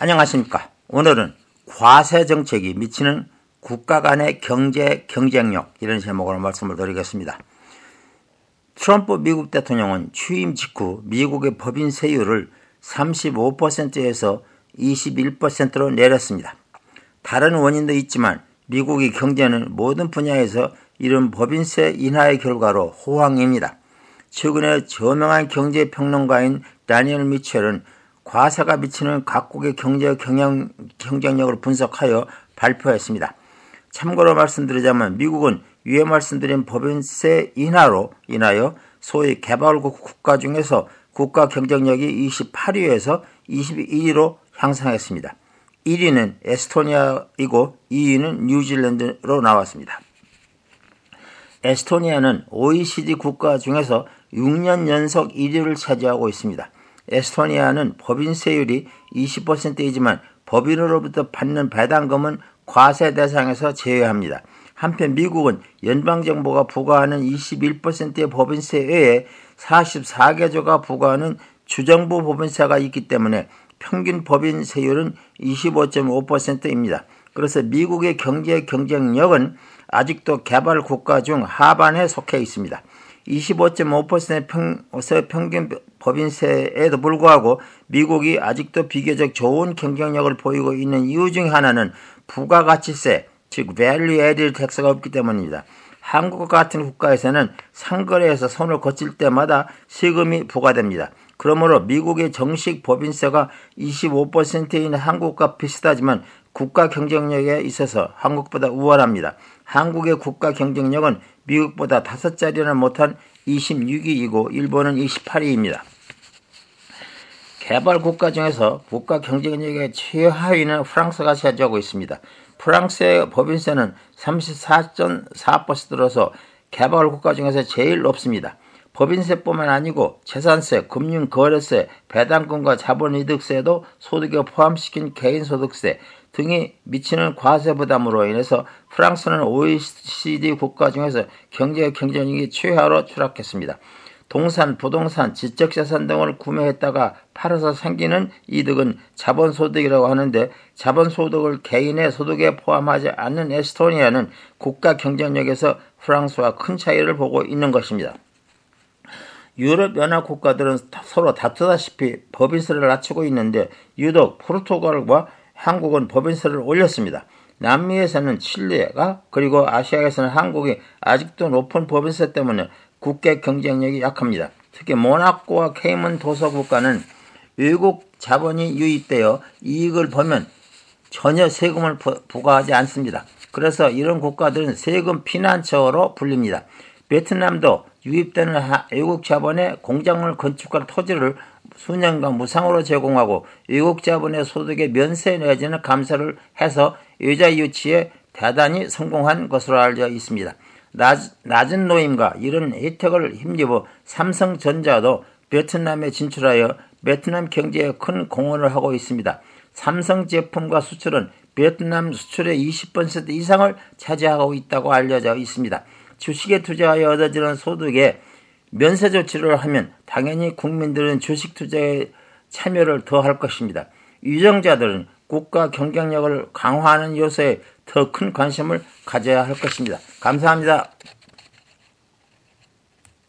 안녕하십니까. 오늘은 과세 정책이 미치는 국가 간의 경제 경쟁력 이런 제목으로 말씀을 드리겠습니다. 트럼프 미국 대통령은 취임 직후 미국의 법인 세율을 35%에서 21%로 내렸습니다. 다른 원인도 있지만 미국의 경제는 모든 분야에서 이런 법인세 인하의 결과로 호황입니다. 최근에 저명한 경제평론가인 다니엘 미첼은 과세가 미치는 각국의 경제 경쟁력을 분석하여 발표했습니다. 참고로 말씀드리자면 미국은 위에 말씀드린 법인세 인하여 소위 개발국 국가 중에서 국가 경쟁력이 28위에서 21위로 향상했습니다. 1위는 에스토니아이고 2위는 뉴질랜드로 나왔습니다. 에스토니아는 OECD 국가 중에서 6년 연속 1위를 차지하고 있습니다. 에스토니아는 법인세율이 20%이지만 법인으로부터 받는 배당금은 과세 대상에서 제외합니다. 한편 미국은 연방정부가 부과하는 21%의 법인세 외에 44개조가 부과하는 주정부 법인세가 있기 때문에 평균 법인세율은 25.5%입니다. 그래서 미국의 경제 경쟁력은 아직도 개발 국가 중 하반에 속해 있습니다. 25.5%의 평균 법인세에도 불구하고 미국이 아직도 비교적 좋은 경쟁력을 보이고 있는 이유 중 하나는 부가가치세, 즉 Value Added Tax가 없기 때문입니다. 한국과 같은 국가에서는 상거래에서 손을 거칠 때마다 세금이 부과됩니다. 그러므로 미국의 정식 법인세가 25%인 한국과 비슷하지만 국가 경쟁력에 있어서 한국보다 우월합니다. 한국의 국가 경쟁력은 미국보다 5자리나 못한 26위이고 일본은 28위입니다. 개발 국가 중에서 국가 경쟁력의 최하위는 프랑스가 차지하고 있습니다. 프랑스의 법인세는 34.4%로서 개발 국가 중에서 제일 높습니다. 법인세뿐만 아니고 재산세, 금융거래세, 배당금과 자본이득세도 소득에 포함시킨 개인소득세 등이 미치는 과세 부담으로 인해서 프랑스는 OECD 국가 중에서 경제 경쟁력이 최하로 추락했습니다. 동산, 부동산, 지적재산 등을 구매했다가 팔아서 생기는 이득은 자본소득이라고 하는데 자본소득을 개인의 소득에 포함하지 않는 에스토니아는 국가 경쟁력에서 프랑스와 큰 차이를 보고 있는 것입니다. 유럽연합 국가들은 서로 다투다시피 법인세를 낮추고 있는데 유독 포르투갈과 한국은 법인세를 올렸습니다. 남미에서는 칠레가 그리고 아시아에서는 한국이 아직도 높은 법인세 때문에 국가 경쟁력이 약합니다. 특히 모나코와 케이먼 도서 국가는 외국 자본이 유입되어 이익을 보면 전혀 세금을 부과하지 않습니다. 그래서 이런 국가들은 세금 피난처로 불립니다. 베트남도 유입되는 외국 자본의 공장을 건축할 토지를 수년간 무상으로 제공하고 외국 자본의 소득에 면세 내지는 감세를 해서 여자 유치에 대단히 성공한 것으로 알려져 있습니다. 낮은 노임과 이런 혜택을 힘입어 삼성전자도 베트남에 진출하여 베트남 경제에 큰 공헌을 하고 있습니다. 삼성 제품과 수출은 베트남 수출의 20% 이상을 차지하고 있다고 알려져 있습니다. 주식에 투자하여 얻어지는 소득에 면세 조치를 하면 당연히 국민들은 주식 투자에 참여를 더 할 것입니다. 유정자들은 국가 경쟁력을 강화하는 요소에 더 큰 관심을 가져야 할 것입니다. 감사합니다.